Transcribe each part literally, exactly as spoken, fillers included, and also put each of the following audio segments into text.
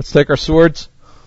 Let's take our swords.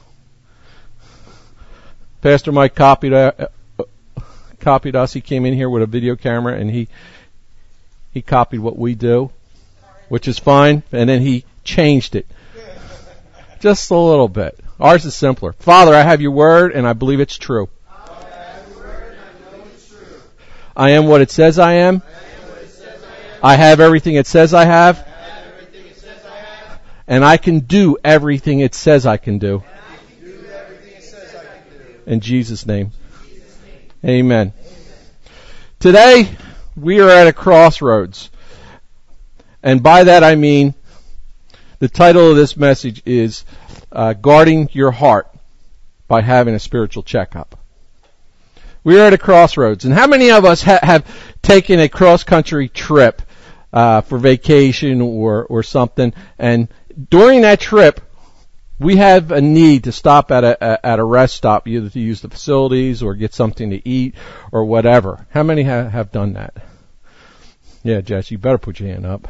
Pastor Mike copied uh, copied us. He came in here with a video camera, and he he copied what we do, which is fine, and then he changed it just a little bit. Ours is simpler. Father, I have your word, and I believe it's true. I have your word, and I know it's true. I am what it says I am. I am what it says I am. I have everything it says I have. I have everything it says I have. And I can do everything it says I can do. And I can do everything it says I can do. In Jesus' name. Amen. Today, we are at a crossroads. And by that I mean, the title of this message is uh, Guarding Your Heart by Having a Spiritual Checkup. We are at a crossroads. And how many of us ha- have taken a cross-country trip uh, for vacation or, or something, and during that trip, we have a need to stop at a, a at a rest stop, either to use the facilities or get something to eat or whatever. How many ha- have done that? Yeah, Jess, you better put your hand up.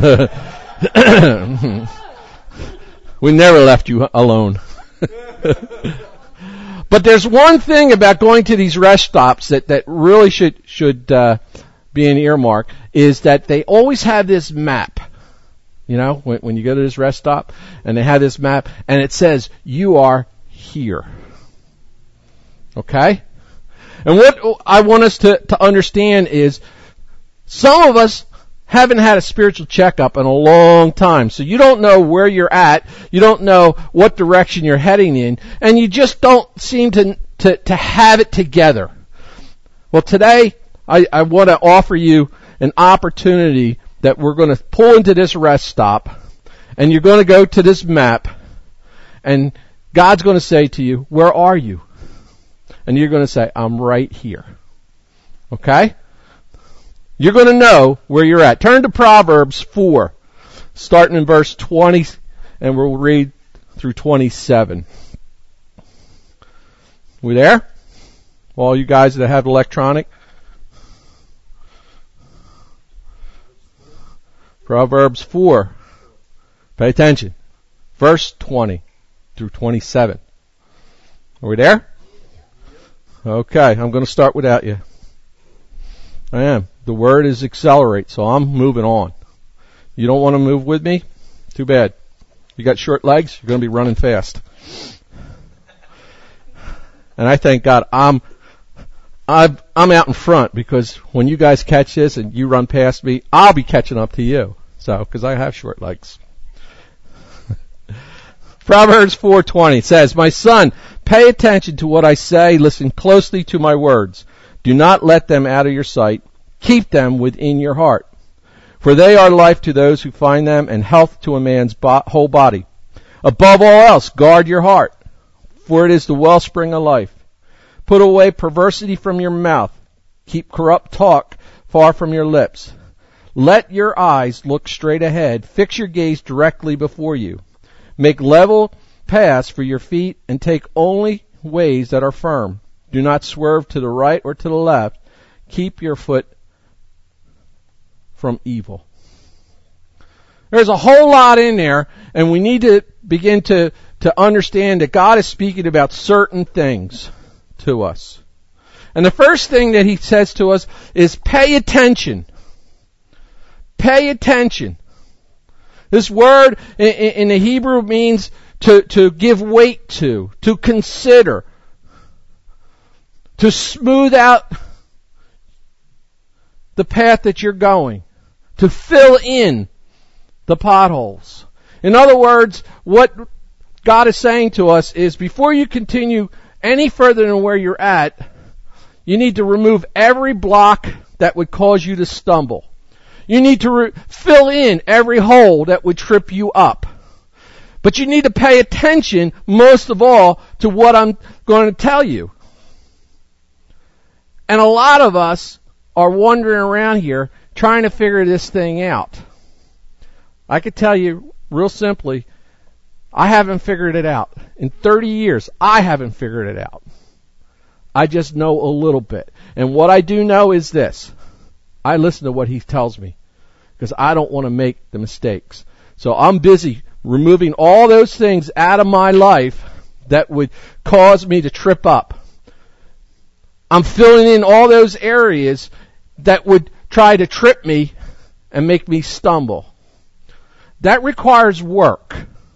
We never left you alone. But there's one thing about going to these rest stops that, that really should should uh, be an earmark, is that they always have this map. You know, when, when you go to this rest stop, and they have this map, and it says, you are here. Okay? And what I want us to, to understand is, some of us haven't had a spiritual checkup in a long time, so you don't know where you're at, you don't know what direction you're heading in, and you just don't seem to to, to have it together. Well, today, I, I want to offer you an opportunity that we're going to pull into this rest stop, and you're going to go to this map, and God's going to say to you, where are you? And you're going to say, I'm right here. Okay? You're going to know where you're at. Turn to Proverbs four, starting in verse twenty, and we'll read through twenty-seven. We there? All you guys that have electronic? Proverbs four. Pay attention. Verse twenty through twenty-seven. Are we there? Okay, I'm going to start without you. I am. The word is accelerate, so I'm moving on. You don't want to move with me? Too bad. You got short legs, you're going to be running fast. And I thank God I'm I've, I'm out in front, because when you guys catch this and you run past me, I'll be catching up to you. So, because I have short legs. Proverbs four twenty says, my son, pay attention to what I say. Listen closely to my words. Do not let them out of your sight. Keep them within your heart. For they are life to those who find them, and health to a man's bo- whole body. Above all else, guard your heart, for it is the wellspring of life. Put away perversity from your mouth. Keep corrupt talk far from your lips. Let your eyes look straight ahead. Fix your gaze directly before you. Make level paths for your feet, and take only ways that are firm. Do not swerve to the right or to the left. Keep your foot from evil. There's a whole lot in there, and we need to begin to, to understand that God is speaking about certain things to us. And the first thing that He says to us is pay attention. Pay attention. This word in, in the Hebrew means to, to give weight to, to consider, to smooth out the path that you're going, to fill in the potholes. In other words, what God is saying to us is, before you continue any further than where you're at, you need to remove every block that would cause you to stumble. You need to re- fill in every hole that would trip you up. But you need to pay attention, most of all, to what I'm going to tell you. And a lot of us are wandering around here trying to figure this thing out. I could tell you real simply, I haven't figured it out. In thirty years, I haven't figured it out. I just know a little bit. And what I do know is this. I listen to what He tells me, because I don't want to make the mistakes. So I'm busy removing all those things out of my life that would cause me to trip up. I'm filling in all those areas that would try to trip me and make me stumble. That requires work.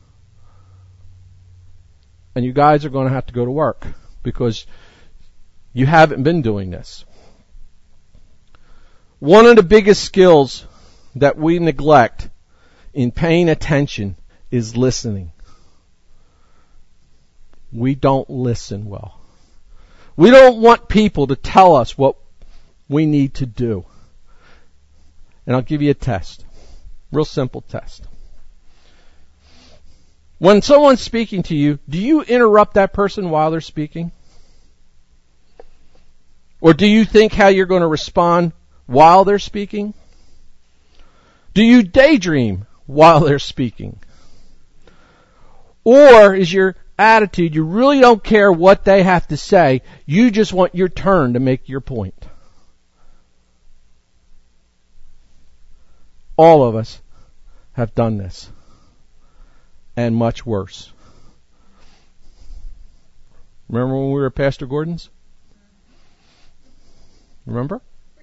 And you guys are going to have to go to work because you haven't been doing this. One of the biggest skills that we neglect in paying attention is listening. We don't listen well. We don't want people to tell us what we need to do. And I'll give you a test. Real simple test. When someone's speaking to you, do you interrupt that person while they're speaking? Or do you think how you're going to respond while they're speaking? Do you daydream while they're speaking? Or is your attitude, you really don't care what they have to say, you just want your turn to make your point? All of us have done this. And much worse. Remember when we were at Pastor Gordon's? Remember?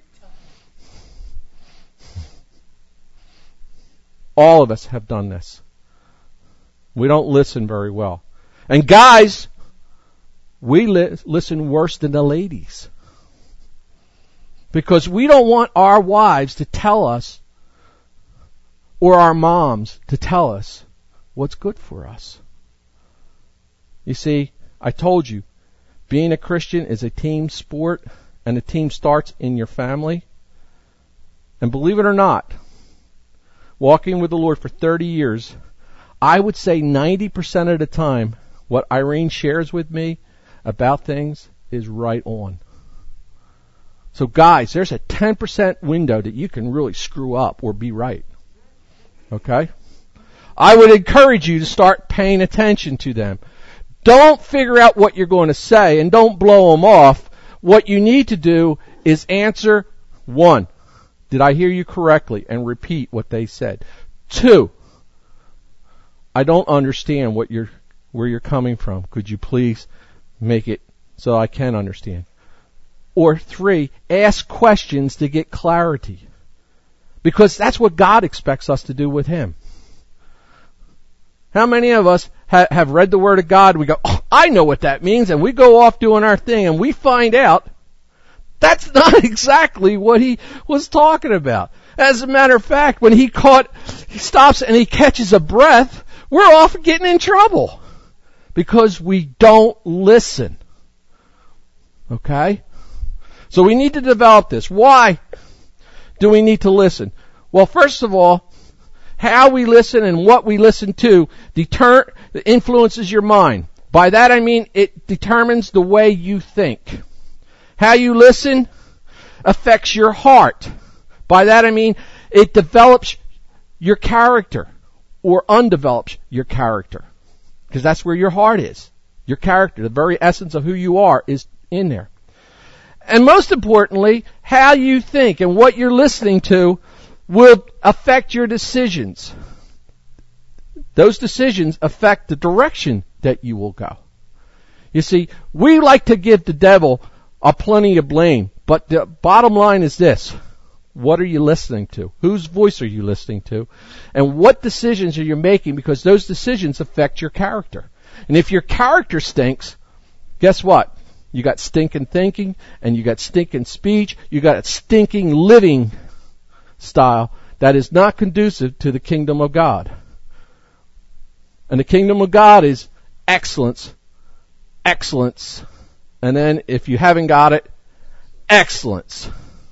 All of us have done this. We don't listen very well. And guys, we li- listen worse than the ladies. Because we don't want our wives to tell us, or our moms to tell us, what's good for us. You see, I told you, being a Christian is a team sport, and the team starts in your family. And believe it or not, walking with the Lord for thirty years, I would say ninety percent of the time, what Irene shares with me about things is right on. So guys, there's a ten percent window that you can really screw up or be right. Okay? I would encourage you to start paying attention to them. Don't figure out what you're going to say and don't blow them off. What you need to do is answer, one, did I hear you correctly? And repeat what they said. Two, I don't understand what you're, where you're coming from. Could you please make it so I can understand? Or three, ask questions to get clarity. Because that's what God expects us to do with Him. How many of us ha- have read the Word of God and we go, oh, I know what that means, and we go off doing our thing and we find out that's not exactly what He was talking about. As a matter of fact, when He caught, He stops and He catches a breath, we're off getting in trouble. Because we don't listen. Okay? So we need to develop this. Why do we need to listen? Well, first of all, how we listen and what we listen to deter- influences your mind. By that I mean it determines the way you think. How you listen affects your heart. By that I mean it develops your character or undevelops your character. Because that's where your heart is. Your character, the very essence of who you are, is in there. And most importantly, how you think and what you're listening to will affect your decisions. Those decisions affect the direction that you will go. You see, we like to give the devil a plenty of blame, but the bottom line is this. What are you listening to? Whose voice are you listening to? And what decisions are you making? Because those decisions affect your character. And if your character stinks, guess what? You got stinking thinking, and you got stinking speech, you got a stinking living style that is not conducive to the kingdom of God. And the kingdom of God is excellence, excellence, and then if you haven't got it, excellence.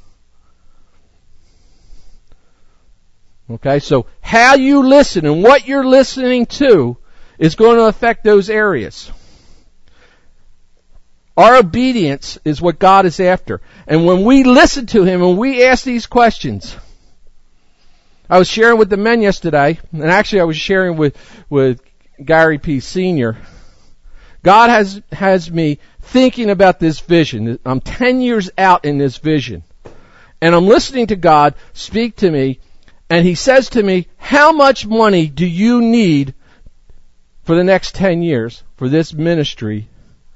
Okay, so how you listen and what you're listening to is going to affect those areas. Our obedience is what God is after. And when we listen to Him and we ask these questions, I was sharing with the men yesterday, and actually I was sharing with, with Gary P. Senior God has, has me thinking about this vision. I'm ten years out in this vision. And I'm listening to God speak to me, and He says to me, how much money do you need for the next ten years for this ministry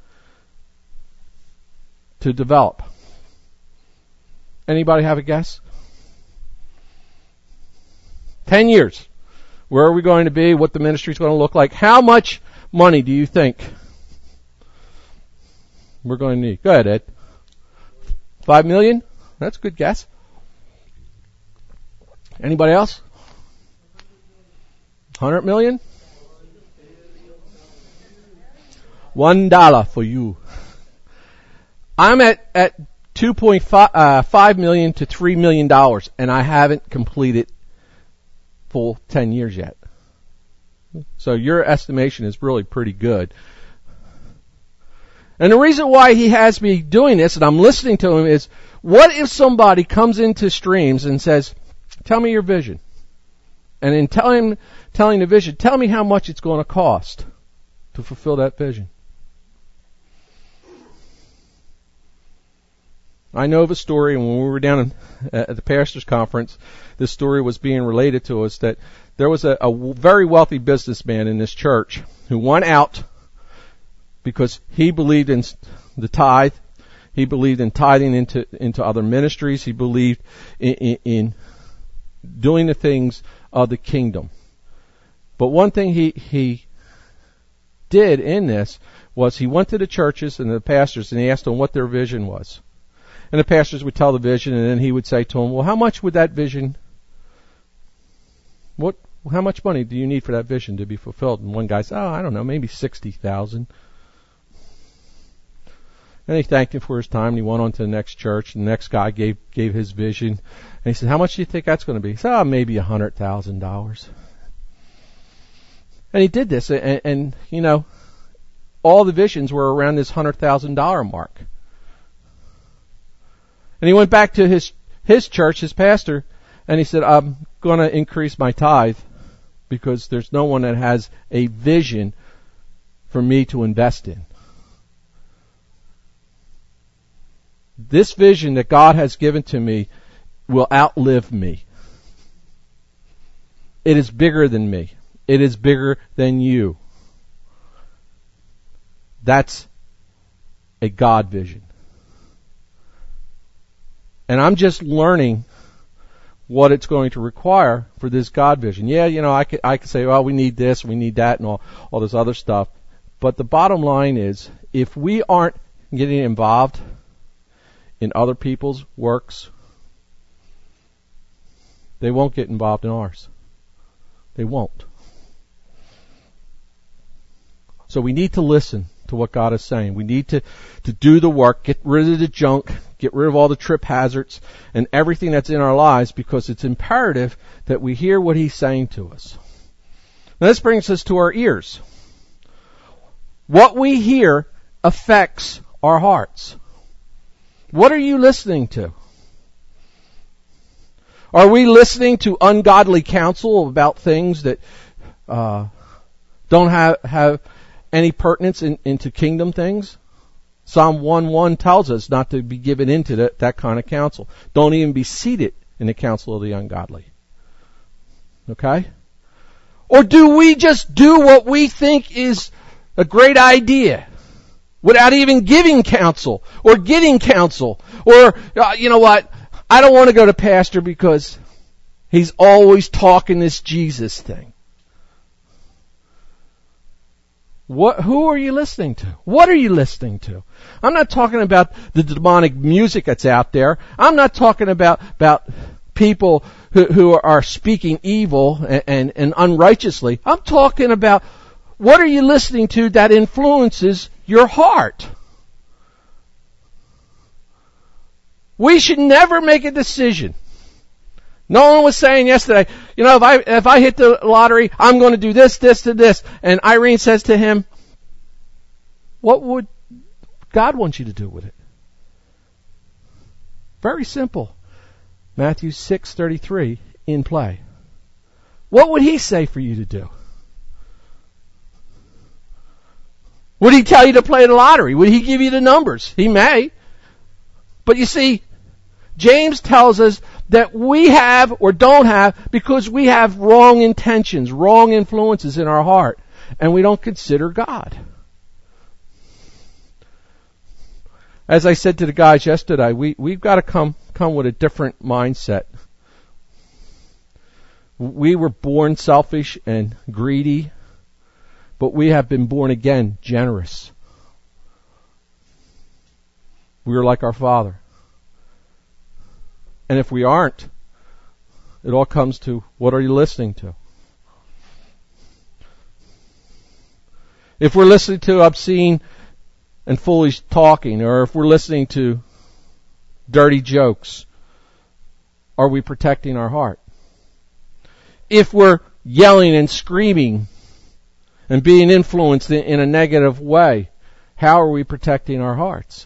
to develop? Anybody have a guess? Ten years. Where are we going to be? What the ministry is going to look like? How much money do you think we're going to need? Go ahead, Ed. Five million? That's a good guess. Anybody else? Hundred million? One dollar for you. I'm at, at two point five million to three million dollars, and I haven't completed full ten years yet. So your estimation is really pretty good. And the reason why he has me doing this, and I'm listening to him, is what if somebody comes into Streams and says, tell me your vision. And in telling, telling the vision, tell me how much it's going to cost to fulfill that vision. I know of a story, and when we were down in, at the pastor's conference, this story was being related to us, that there was a, a very wealthy businessman in this church who went out because he believed in the tithe. He believed in tithing into, into other ministries. He believed in, in, in doing the things of the kingdom. But one thing he, he did in this was he went to the churches and the pastors and he asked them what their vision was. And the pastors would tell the vision, and then he would say to them, well, how much would that vision, what, how much money do you need for that vision to be fulfilled? And one guy said, oh, I don't know, maybe sixty thousand. And he thanked him for his time, and he went on to the next church, and the next guy gave, gave his vision. And he said, how much do you think that's going to be? He said, oh, maybe a hundred thousand dollars. And he did this, and, and, you know, all the visions were around this hundred thousand dollar mark. And he went back to his, his church, his pastor, and he said, I'm going to increase my tithe because there's no one that has a vision for me to invest in. This vision that God has given to me will outlive me. It is bigger than me. It is bigger than you. That's a God vision. And I'm just learning what it's going to require for this God vision. Yeah, you know, I could, I could say, well, we need this, we need that, and all, all this other stuff. But the bottom line is, if we aren't getting involved in other people's works, they won't get involved in ours. They won't. So we need to listen to what God is saying. We need to, to do the work, get rid of the junk, get rid of all the trip hazards and everything that's in our lives, because it's imperative that we hear what He's saying to us. Now this brings us to our ears. What we hear affects our hearts. What are you listening to? Are we listening to ungodly counsel about things that uh, don't have, have any pertinence in, into kingdom things? Psalm one one tells us not to be given into that, that kind of counsel. Don't even be seated in the counsel of the ungodly. Okay? Or do we just do what we think is a great idea without even giving counsel or getting counsel? Or, uh, you know what, I don't want to go to pastor because he's always talking this Jesus thing. What, who are you listening to? What are you listening to? I'm not talking about the demonic music that's out there. I'm not talking about, about people who, who are speaking evil and, and, and unrighteously. I'm talking about what are you listening to that influences your heart? We should never make a decision. No one was saying yesterday, you know, if I, if I hit the lottery, I'm going to do this, this, and this. And Irene says to him, what would God want you to do with it? Very simple. Matthew six thirty-three in play. What would He say for you to do? Would He tell you to play the lottery? Would He give you the numbers? He may. But you see, James tells us that we have or don't have because we have wrong intentions, wrong influences in our heart. and we don't consider God. As I said to the guys yesterday, we, we've got to come, come with a different mindset. We were born selfish and greedy, but we have been born again generous. We are like our Father. And if we aren't, it all comes to, what are you listening to? If we're listening to obscene and foolish talking, or if we're listening to dirty jokes, are we protecting our heart? If we're yelling and screaming and being influenced in, in a negative way, how are we protecting our hearts?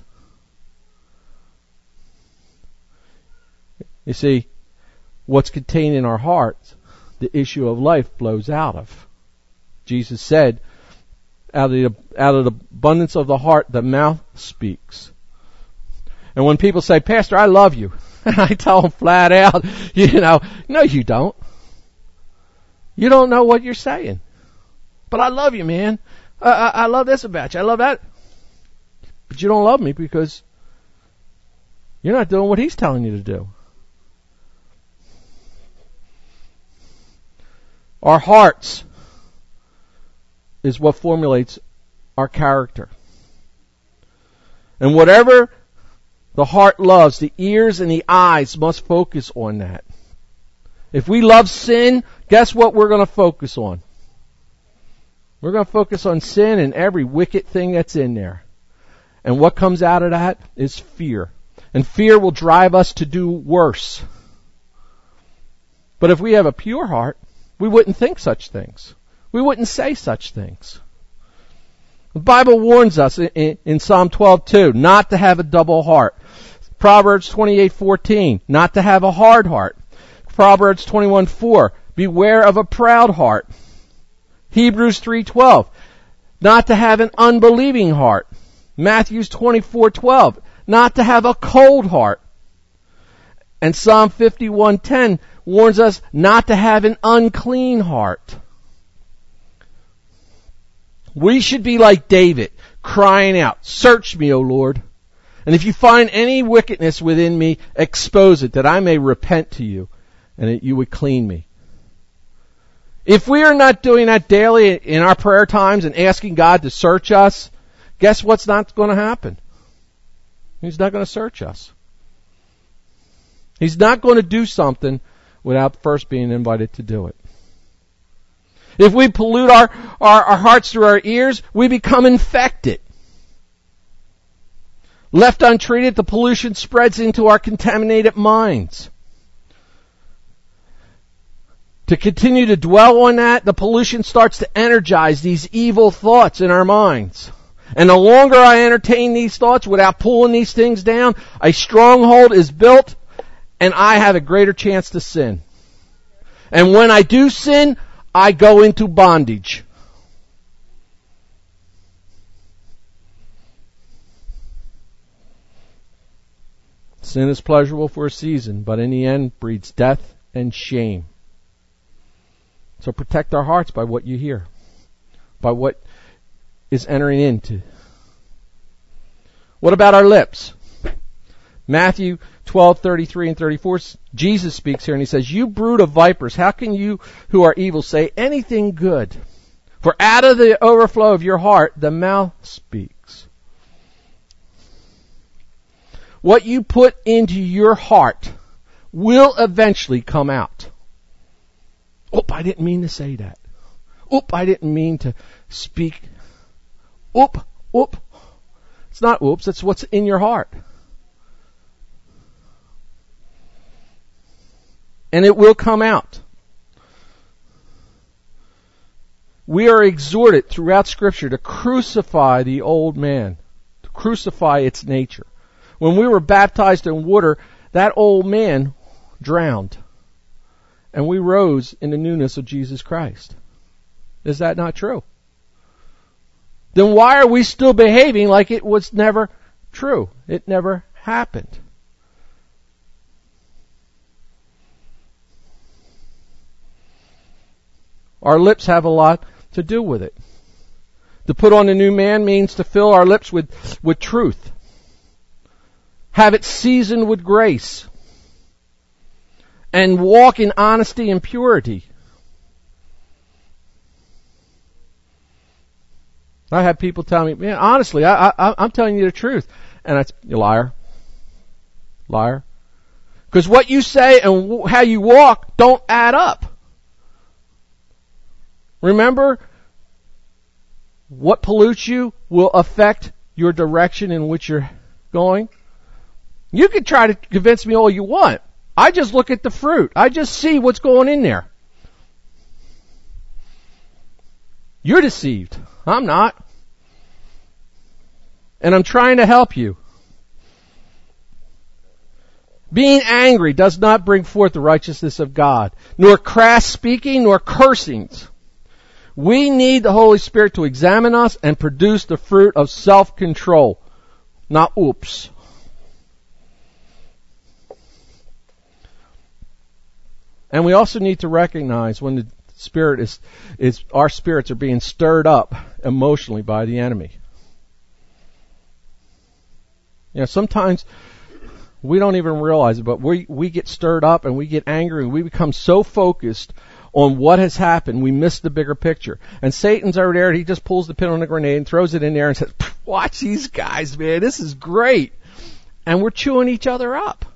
You see, what's contained in our hearts, the issue of life flows out of. Jesus said, out of the, out of the abundance of the heart, the mouth speaks. And when people say, Pastor, I love you, and I tell them flat out, you know, no you don't. You don't know what you're saying. But I love you, man. I, I, I love this about you. I love that. But you don't love me because you're not doing what he's telling you to do. Our hearts is what formulates our character. And whatever the heart loves, the ears and the eyes must focus on that. If we love sin, guess what we're going to focus on? We're going to focus on sin and every wicked thing that's in there. And what comes out of that is fear. And fear will drive us to do worse. But if we have a pure heart, we wouldn't think such things. We wouldn't say such things. The Bible warns us in, in, in Psalm twelve two not to have a double heart. Proverbs twenty-eight fourteen not to have a hard heart. Proverbs twenty-one four beware of a proud heart. Hebrews three twelve not to have an unbelieving heart. Matthew twenty-four twelve not to have a cold heart. And Psalm fifty-one ten warns us not to have an unclean heart. We should be like David, crying out, search me, O Lord. And if you find any wickedness within me, expose it, that I may repent to you, and that you would clean me. If we are not doing that daily in our prayer times and asking God to search us, guess what's not going to happen? He's not going to search us. He's not going to do something without first being invited to do it. If we pollute our, our, our hearts through our ears, we become infected. Left untreated, the pollution spreads into our contaminated minds. To continue to dwell on that, the pollution starts to energize these evil thoughts in our minds. And the longer I entertain these thoughts without pulling these things down, a stronghold is built and I have a greater chance to sin. And when I do sin, I go into bondage. Sin is pleasurable for a season, but in the end breeds death and shame. So protect our hearts by what you hear, by what is entering into. What about our lips? Matthew twelve thirty-three and thirty-four, Jesus speaks here and he says, you brood of vipers, how can you who are evil say anything good? For out of the overflow of your heart, the mouth speaks. What you put into your heart will eventually come out. Oop, I didn't mean to say that. Oop, I didn't mean to speak. Oop, oop. It's not oops, it's what's in your heart. And it will come out. We are exhorted throughout Scripture to crucify the old man, to crucify its nature. When we were baptized in water, that old man drowned. And we rose in the newness of Jesus Christ. Is that not true? Then why are we still behaving like it was never true? It never happened. Our lips have a lot to do with it. To put on the new man means to fill our lips with, with truth. Have it seasoned with grace. And walk in honesty and purity. I have people tell me, man, honestly, I, I, I'm telling you the truth. And that's, you liar. Liar. Because what you say and w- how you walk don't add up. Remember, what pollutes you will affect your direction in which you're going. You can try to convince me all you want. I just look at the fruit. I just see what's going in there. You're deceived. I'm not. And I'm trying to help you. Being angry does not bring forth the righteousness of God, nor crass speaking, nor cursings. We need the Holy Spirit to examine us and produce the fruit of self-control, not oops. And we also need to recognize when the spirit is, is, our spirits are being stirred up emotionally by the enemy. You know, sometimes we don't even realize it, but we, we get stirred up and we get angry and we become so focused on what has happened, we miss the bigger picture. And Satan's over there, he just pulls the pin on the grenade and throws it in there and says, watch these guys, man, this is great. And we're chewing each other up.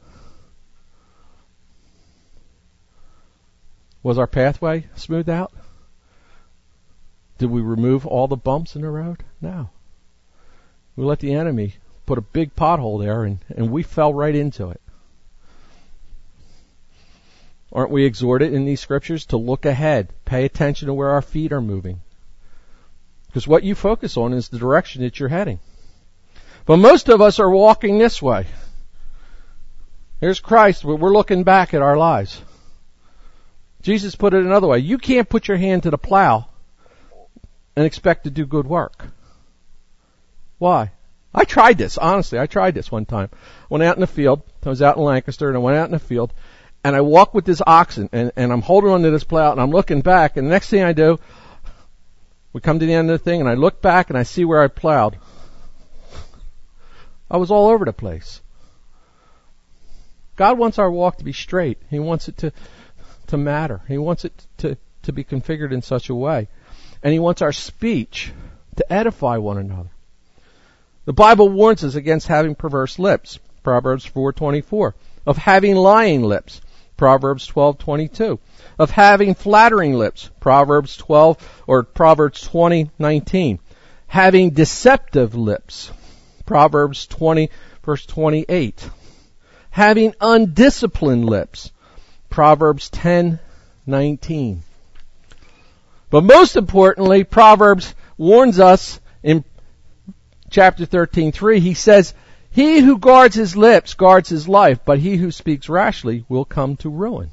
Was our pathway smoothed out? Did we remove all the bumps in the road? No. We let the enemy put a big pothole there and, and we fell right into it. Aren't we exhorted in these scriptures to look ahead, pay attention to where our feet are moving? Because what you focus on is the direction that you're heading. But most of us are walking this way. Here's Christ, we're looking back at our lives. Jesus put it another way. You can't put your hand to the plow and expect to do good work. Why? I tried this, honestly. I tried this one time. Went out in the field. I was out in Lancaster and I went out in the field and I walked with this oxen and, and I'm holding onto this plow and I'm looking back and the next thing I do, we come to the end of the thing and I look back and I see where I plowed. I was all over the place. God wants our walk to be straight. He wants it to to matter. He wants it to, to be configured in such a way. And He wants our speech to edify one another. The Bible warns us against having perverse lips. Proverbs four twenty-four. Of having lying lips. Proverbs twelve twenty-two. Of having flattering lips. Proverbs twelve or Proverbs twenty nineteen. Having deceptive lips. Proverbs twenty verse twenty-eight. Having undisciplined lips. Proverbs ten nineteen. But most importantly, Proverbs warns us in chapter thirteen three. He says, he who guards his lips guards his life, but he who speaks rashly will come to ruin.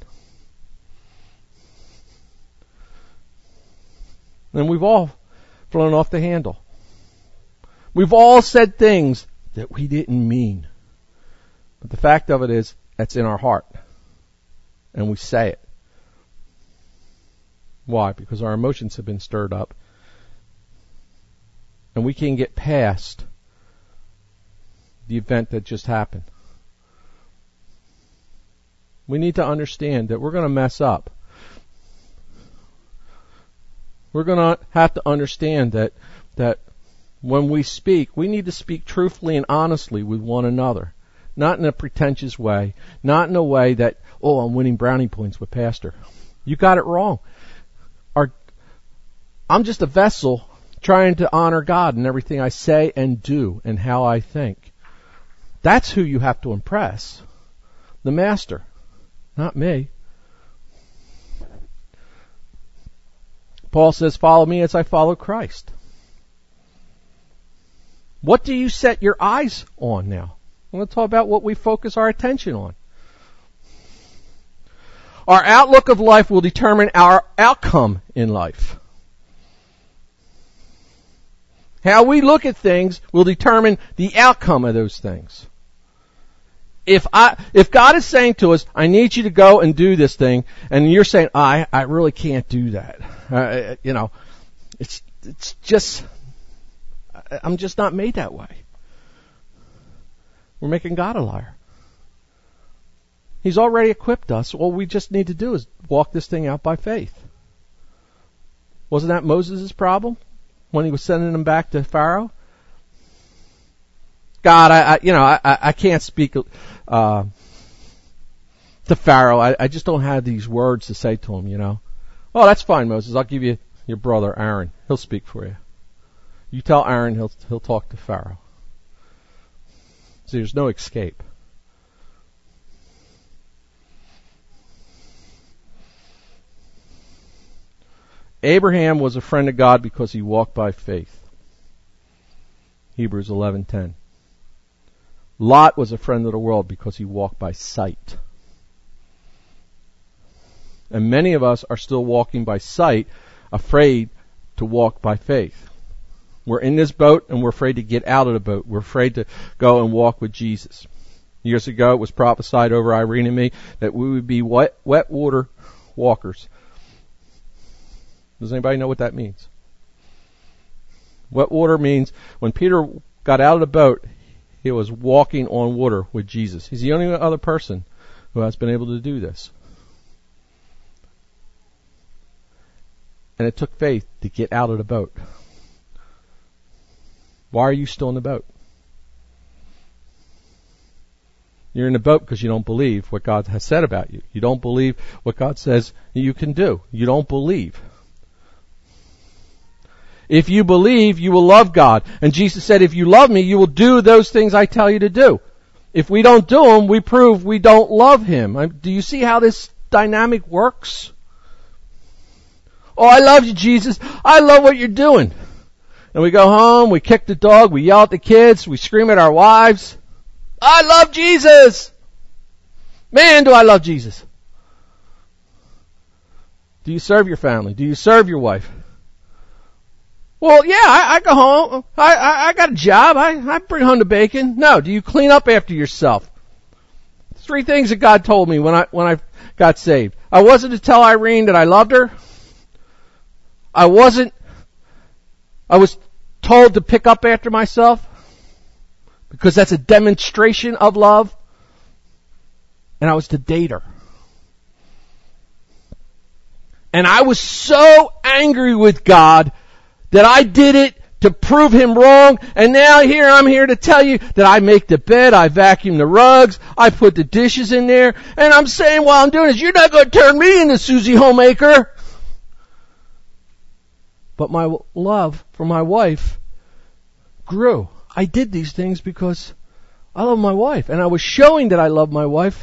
And we've all flown off the handle. We've all said things that we didn't mean. But the fact of it is, that's in our heart. And we say it. Why? Because our emotions have been stirred up. And we can't get past the event that just happened. We need to understand that we're going to mess up. We're going to have to understand that that when we speak, we need to speak truthfully and honestly with one another. Not in a pretentious way. Not in a way that, oh, I'm winning brownie points with Pastor. You got it wrong. Our, I'm just a vessel trying to honor God in everything I say and do and how I think. That's who you have to impress. The Master, not me. Paul says, follow me as I follow Christ. What do you set your eyes on now? Well, let's talk about what we focus our attention on. Our outlook of life will determine our outcome in life. How we look at things will determine the outcome of those things. If I, if God is saying to us, I need you to go and do this thing, and you're saying, I, I really can't do that. Uh, you know, it's, it's just I'm just not made that way. We're making God a liar. He's already equipped us. All we just need to do is walk this thing out by faith. Wasn't that Moses' problem when he was sending them back to Pharaoh? God, I, I you know, I, I can't speak uh, to Pharaoh. I, I just don't have these words to say to him, you know. Oh, that's fine, Moses. I'll give you your brother Aaron. He'll speak for you. You tell Aaron, he'll he'll talk to Pharaoh. See, there's no escape. Abraham was a friend of God because he walked by faith. Hebrews eleven ten. Lot was a friend of the world because he walked by sight. And many of us are still walking by sight, afraid to walk by faith. We're in this boat and we're afraid to get out of the boat. We're afraid to go and walk with Jesus. Years ago it was prophesied over Irene and me that we would be wet, wet water walkers. Does anybody know what that means? Wet water means when Peter got out of the boat, he was walking on water with Jesus. He's the only other person who has been able to do this. And it took faith to get out of the boat. Why are you still in the boat? You're in the boat because you don't believe what God has said about you. You don't believe what God says you can do. You don't believe. If you believe, you will love God. And Jesus said, if you love me, you will do those things I tell you to do. If we don't do them, we prove we don't love Him. Do you see how this dynamic works? Oh, I love you, Jesus. I love what you're doing. And we go home, we kick the dog, we yell at the kids, we scream at our wives. I love Jesus! Man, do I love Jesus. Do you serve your family? Do you serve your wife? Well, yeah, I, I go home. I, I, I got a job. I, I bring home the bacon. No, do you clean up after yourself? Three things that God told me when I when I got saved. I wasn't to tell Irene that I loved her. I wasn't. I was told to pick up after myself because that's a demonstration of love. And I was to date her. And I was so angry with God that I did it to prove Him wrong, and now here I'm here to tell you that I make the bed, I vacuum the rugs, I put the dishes in there, and I'm saying while I'm doing this, you're not going to turn me into Susie Homemaker. But my love for my wife grew. I did these things because I love my wife, and I was showing that I love my wife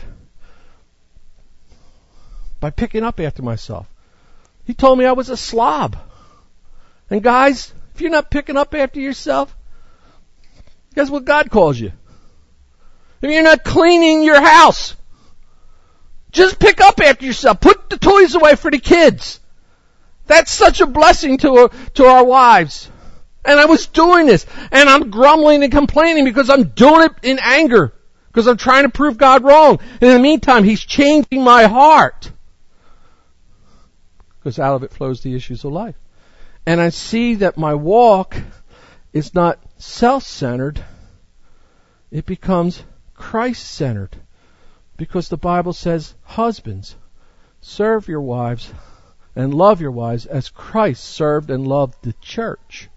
by picking up after myself. He told me I was a slob. And guys, if you're not picking up after yourself, guess what God calls you? If you're not cleaning your house, just pick up after yourself. Put the toys away for the kids. That's such a blessing to, to our wives. And I was doing this, and I'm grumbling and complaining because I'm doing it in anger, because I'm trying to prove God wrong. And in the meantime, He's changing my heart, because out of it flows the issues of life. And I see that my walk is not self-centered. It becomes Christ-centered. Because the Bible says, husbands, serve your wives and love your wives as Christ served and loved the church.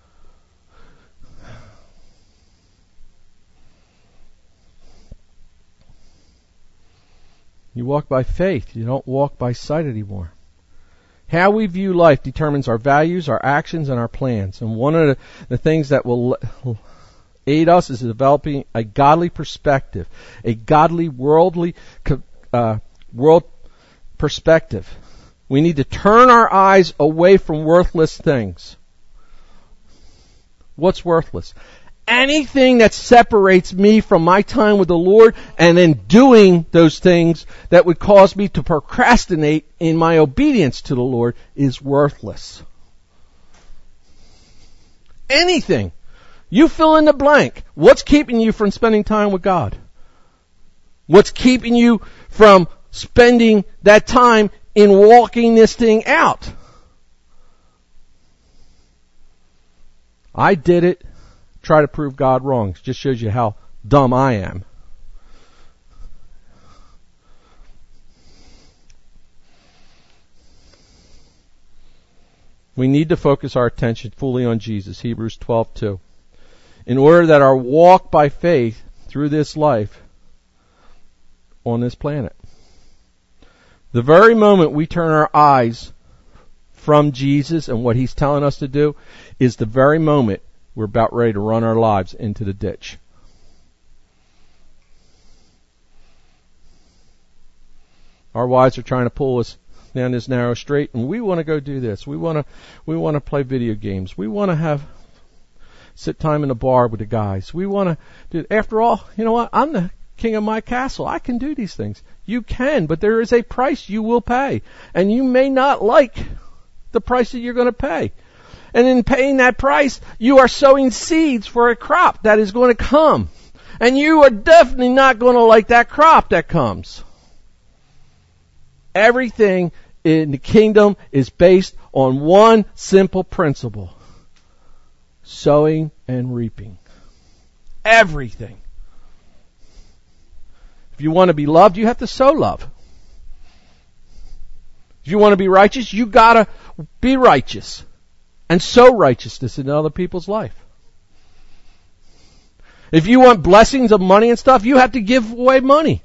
You walk by faith. You don't walk by sight anymore. How we view life determines our values, our actions, and our plans. And one of the, the things that will aid us is developing a godly perspective, a godly worldly uh, world perspective. We need to turn our eyes away from worthless things. What's worthless? Anything that separates me from my time with the Lord and then doing those things that would cause me to procrastinate in my obedience to the Lord is worthless. Anything. You fill in the blank. What's keeping you from spending time with God? What's keeping you from spending that time in walking this thing out? I did it try to prove God wrong. It just shows you how dumb I am. We need to focus our attention fully on Jesus, Hebrews twelve two, in order that our walk by faith through this life on this planet. The very moment we turn our eyes from Jesus and what He's telling us to do is the very moment we're about ready to run our lives into the ditch. Our wives are trying to pull us down this narrow straight, and we want to go do this. We want to, we want to play video games. We want to have sit time in a bar with the guys. We want to do. After all, you know what? I'm the king of my castle. I can do these things. You can, but there is a price you will pay, and you may not like the price that you're going to pay. And in paying that price, you are sowing seeds for a crop that is going to come, and you are definitely not going to like that crop that comes. Everything in the kingdom is based on one simple principle: sowing and reaping. Everything. If you want to be loved, you have to sow love. If you want to be righteous, you gotta be righteous and sow righteousness in other people's life. If you want blessings of money and stuff, you have to give away money.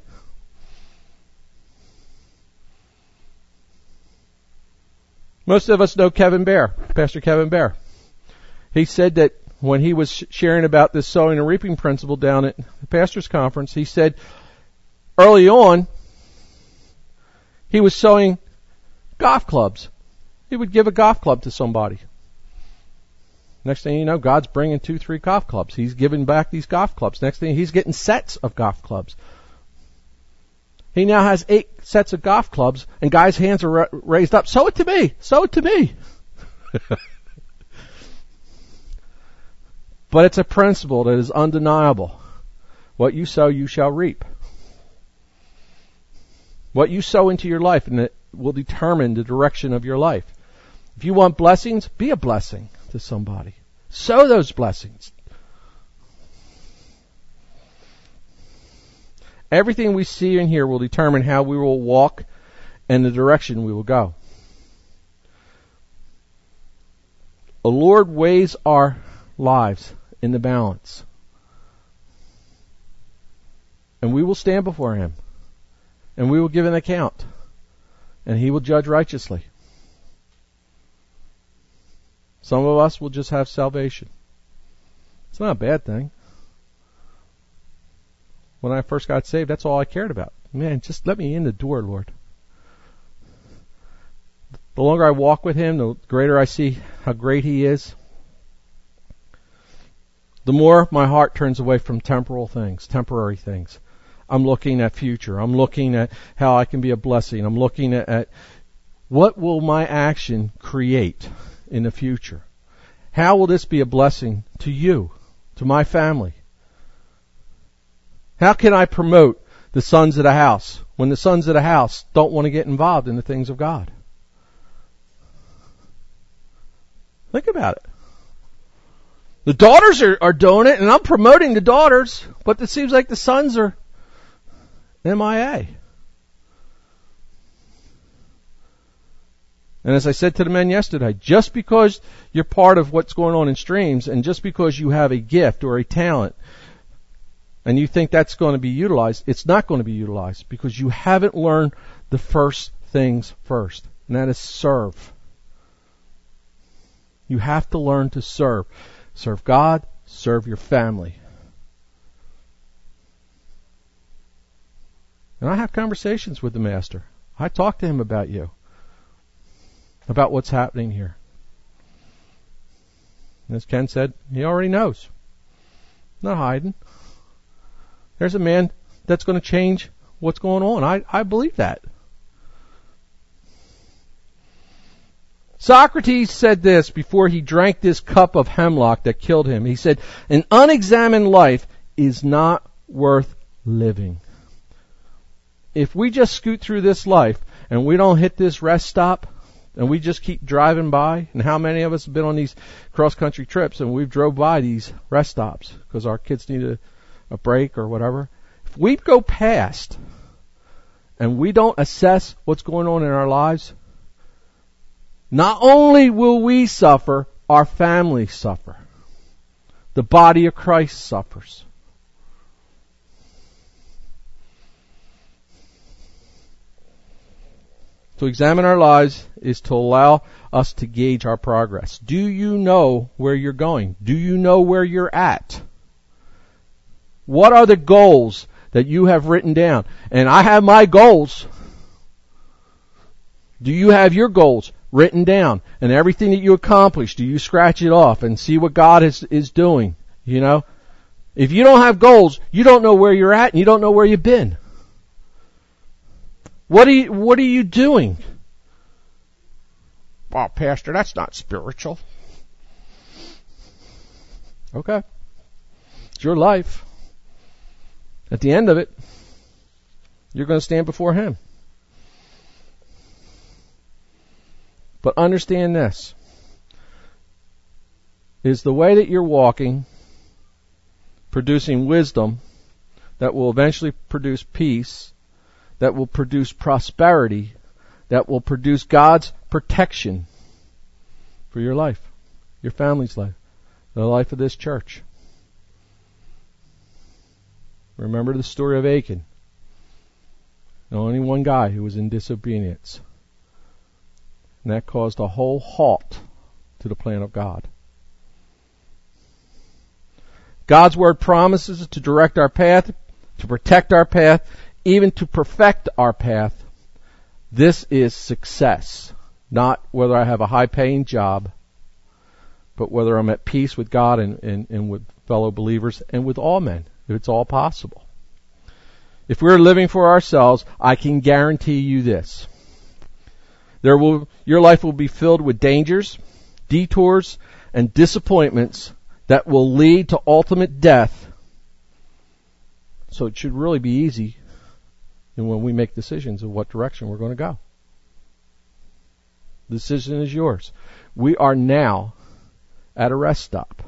Most of us know Kevin Bear, Pastor Kevin Bear. He said that when he was sharing about this sowing and reaping principle down at the pastor's conference, he said early on he was sowing golf clubs. He would give a golf club to somebody. Next thing you know, God's bringing two, three golf clubs. He's giving back these golf clubs. Next thing, he's getting sets of golf clubs. He now has eight sets of golf clubs, and guys' hands are ra- raised up. Sow it to me. Sow it to me. But it's a principle that is undeniable. What you sow, you shall reap. What you sow into your life, and it will determine the direction of your life. If you want blessings, be a blessing to somebody. Sow those blessings. Everything we see and hear will determine how we will walk and the direction we will go. The Lord weighs our lives in the balance. And we will stand before Him. And we will give an account. And He will judge righteously. Some of us will just have salvation. It's not a bad thing. When I first got saved, that's all I cared about. Man, just let me in the door, Lord. The longer I walk with Him, the greater I see how great He is. The more my heart turns away from temporal things, temporary things. I'm looking at future. I'm looking at how I can be a blessing. I'm looking at, at what will my action create in the future. How will this be a blessing to you, to my family? How can I promote the sons of the house when the sons of the house don't want to get involved in the things of God? Think about it. The daughters are, are doing it, and I'm promoting the daughters, but it seems like the sons are M I A. And as I said to the men yesterday, just because you're part of what's going on in Streams, and just because you have a gift or a talent, and you think that's going to be utilized, it's not going to be utilized because you haven't learned the first things first, and that is serve. You have to learn to serve. Serve God, serve your family. And I have conversations with the Master. I talk to Him about you, about what's happening here. As Ken said, He already knows. Not hiding. There's a man that's going to change what's going on. I, I believe that. Socrates said this before he drank this cup of hemlock that killed him. He said, an unexamined life is not worth living. If we just scoot through this life and we don't hit this rest stop, And we just keep driving by. And how many of us have been on these cross-country trips and we've drove by these rest stops because our kids need a, a break or whatever? If we go past and we don't assess what's going on in our lives, not only will we suffer, our families suffer. The body of Christ suffers. To examine our lives is to allow us to gauge our progress. Do you know where you're going? Do you know where you're at? What are the goals that you have written down? And I have my goals. Do you have your goals written down? And everything that you accomplish, do you scratch it off and see what God is, is doing? You know? If you don't have goals, you don't know where you're at and you don't know where you've been. What are you, what are you doing? Well, Pastor, that's not spiritual. Okay. It's your life. At the end of it, you're going to stand before Him. But understand this. Is the way that you're walking producing wisdom that will eventually produce peace, that will produce prosperity, that will produce God's protection for your life, your family's life, the life of this church. Remember the story of Achan. Only one guy who was in disobedience. And that caused a whole halt to the plan of God. God's Word promises to direct our path, to protect our path, even to perfect our path. This is success. Not whether I have a high-paying job, but whether I'm at peace with God and, and, and with fellow believers and with all men, if it's all possible. If we're living for ourselves, I can guarantee you this. There will, your life will be filled with dangers, detours, and disappointments that will lead to ultimate death. So it should really be easy and when we make decisions of what direction we're going to go. The decision is yours. We are now at a rest stop.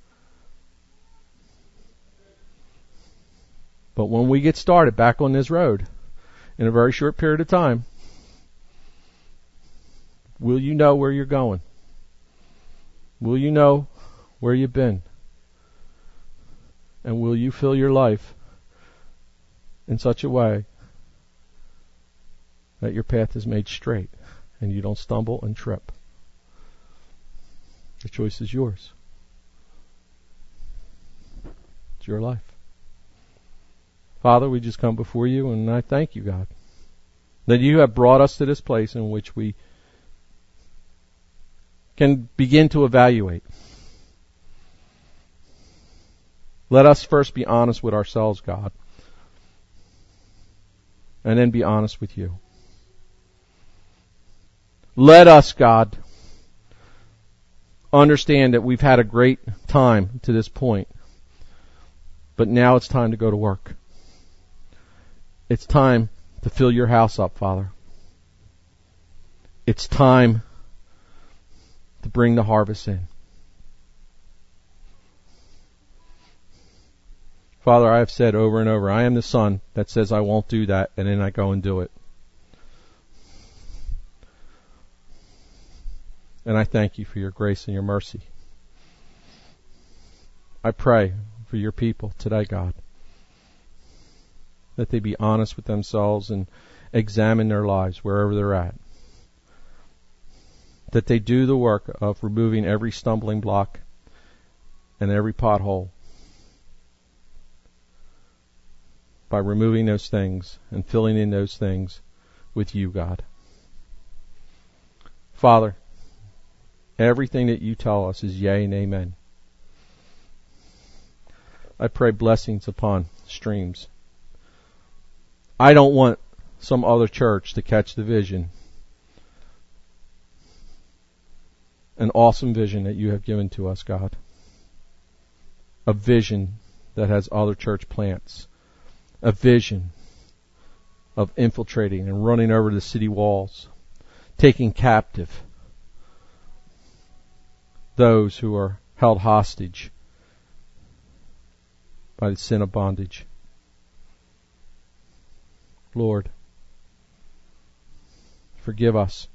But when we get started back on this road, in a very short period of time, will you know where you're going? Will you know where you've been? And will you fill your life in such a way that your path is made straight and you don't stumble and trip? The choice is yours. It's your life. Father, we just come before you and I thank you, God, that you have brought us to this place in which we can begin to evaluate. Let us first be honest with ourselves, God, and then be honest with you. Let us, God, understand that we've had a great time to this point, but now it's time to go to work. It's time to fill your house up, Father. It's time to bring the harvest in. Father, I have said over and over, I am the son that says I won't do that, and then I go and do it. And I thank you for your grace and your mercy. I pray for your people today, God, that they be honest with themselves and examine their lives wherever they're at. That they do the work of removing every stumbling block and every pothole by removing those things and filling in those things with you, God. Father, everything that you tell us is yea and amen. I pray blessings upon Streams. I don't want some other church to catch the vision. An awesome vision that you have given to us, God. A vision that has other church plants. A vision of infiltrating and running over the city walls taking captive those who are held hostage by the sin of bondage. Lord, forgive us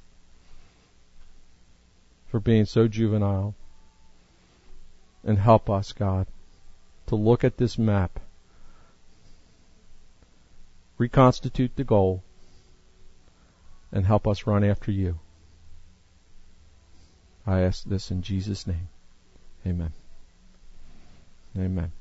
for being so juvenile, and help us, God, to look at this map, reconstitute the goal, and help us run after you. I ask this in Jesus' name. Amen. Amen.